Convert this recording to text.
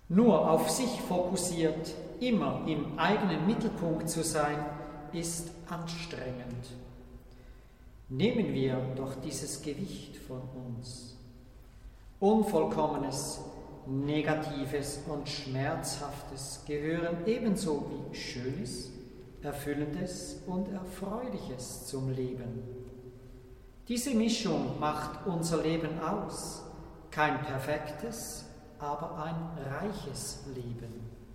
Nur auf sich fokussiert, immer im eigenen Mittelpunkt zu sein, ist anstrengend. Nehmen wir doch dieses Gewicht von uns. Unvollkommenes, Negatives und Schmerzhaftes gehören ebenso wie Schönes, Erfüllendes und Erfreuliches zum Leben. Diese Mischung macht unser Leben aus, kein perfektes, aber ein reiches Leben.